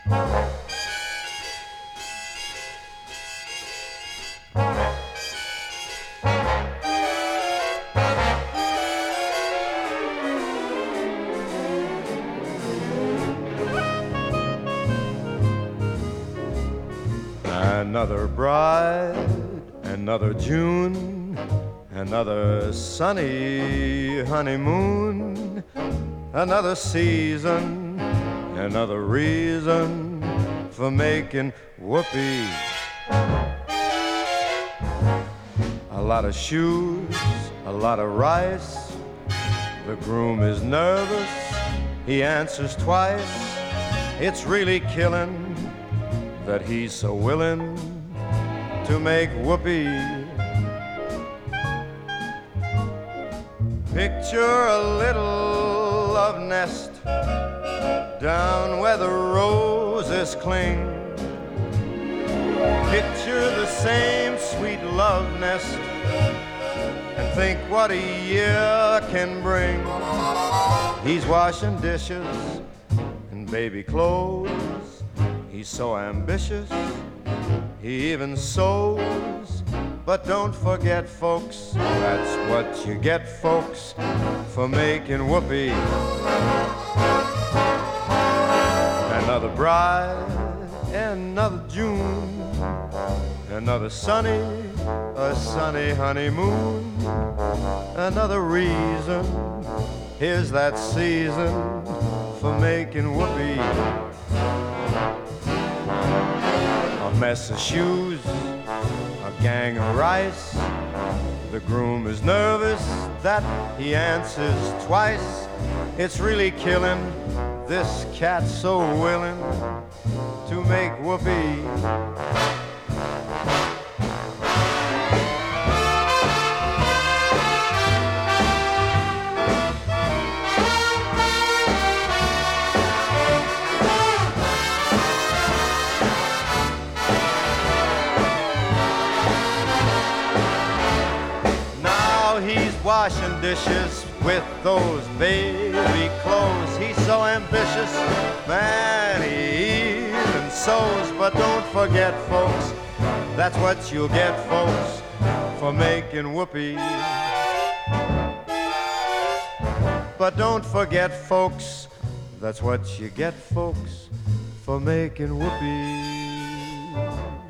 Another bride, another June, another sunny honeymoon, another season, another reason for making whoopee. A lot of shoes, a lot of rice. The groom is nervous, he answers twice. It's really killing that he's so willing to make whoopee. Picture a little love nest down where the roses cling. Picture the same sweet love nest and think what a year can bring. He's washing dishes and baby clothes. He's so ambitious, he even sews. But don't forget, folks, that's what you get, folks, for making whoopee. Another bride, another June, another a sunny honeymoon, another reason, here's that season for making whoopee. A mess of shoes, a gang of rice. The groom is nervous that he answers twice. It's really killing, this cat's so willing to make whoopee. Washing dishes with those baby clothes. He's so ambitious, man, he even sews. But don't forget, folks, that's what you'll get, folks, for making whoopee. But don't forget, folks, that's what you get, folks, for making whoopee.